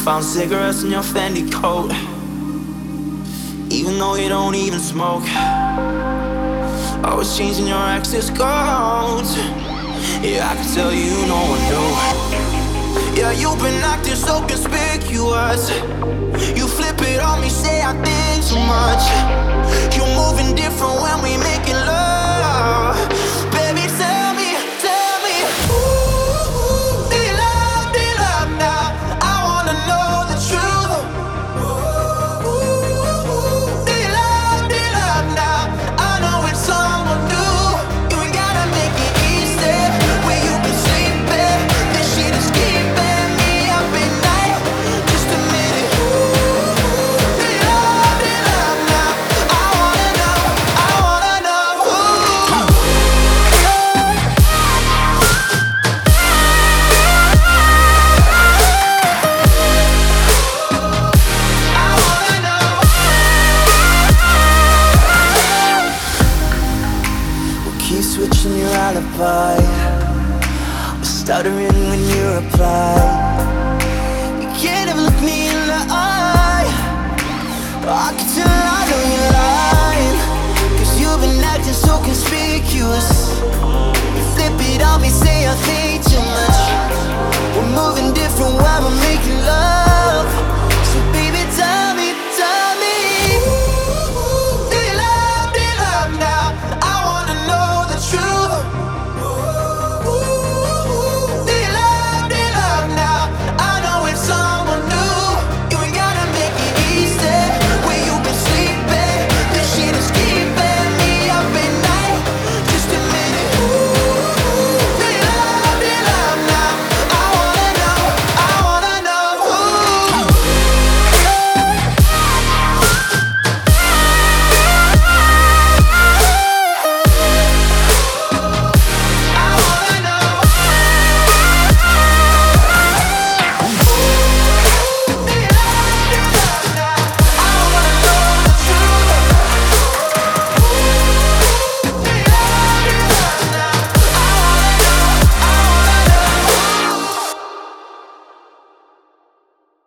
Found cigarettes in your Fendi coat, even though you don't even smoke. Always changing your access codes. Yeah, I can tell you no one knew. Yeah, you've been acting so conspicuous. You flip it on me, say I think too much. You're moving different when we making love. Baby, tell me, ooh, do you love now? I wanna know the truth. Ooh, do you love now? I know it's someone new. You ain't gotta make it easy. Where you been sleeping? This shit is keeping me up at night. Just admit it. Ooh, do you love now? I wanna know. Ooh. Keep switching your alibi. I'm stuttering when you reply. You can't even look me in the eye. I can tell I know you're lying, 'cause you've been acting so conspicuous. You flip it on me, say I think too much. We're moving different ways.